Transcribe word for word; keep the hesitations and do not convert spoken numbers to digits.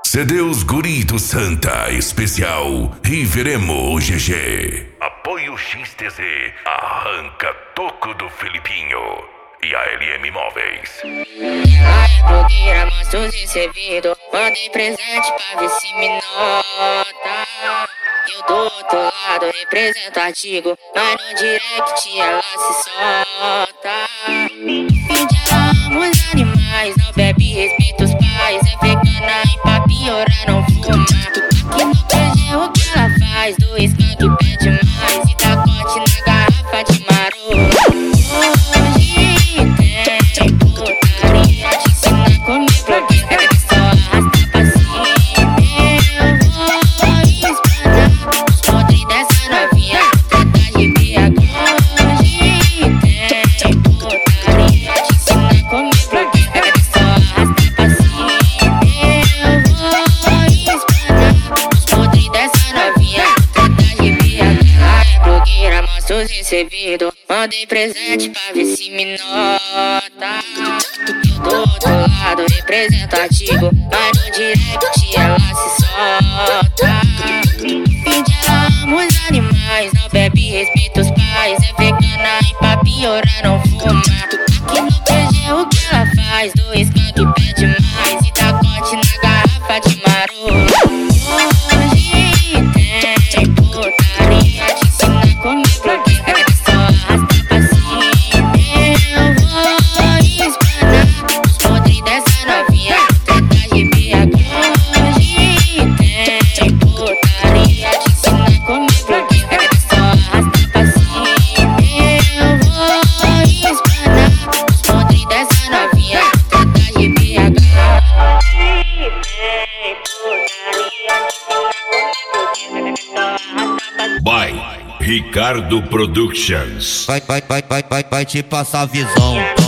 C D Os Guri do Santa Especial Riveremo G G. Apoio X T Z. Arranca toco do Felipinho. E a L M Móveis. Ela é blogueira, mostra os recebidos. Mandei presente pra ver se me nota. Eu do outro lado represento artigo, mas no direct ela se solta. Vídeo ela ama os animais, não bebe, respeita os pais. É vegana e pra piorar não fuma. Aqui no Q G o que ela faz? Do skunk pede mais e tacote na garrafa de maroto. Os recebidos, mandei presente pra ver se me nota. Eu do outro lado represento artigo, mas no direct ela se solta. Vídeo ela ama os animais, não bebe, respeita os pais. É vegana e pra piorar não fuma. Aqui no Q G o que ela faz? Do skunk pede mais e tacote na garrafa de maroto. Hoje tem putaria, te ensina comigo. By Ricardo Productions. Vai, vai, vai, vai, vai, vai te passar visão.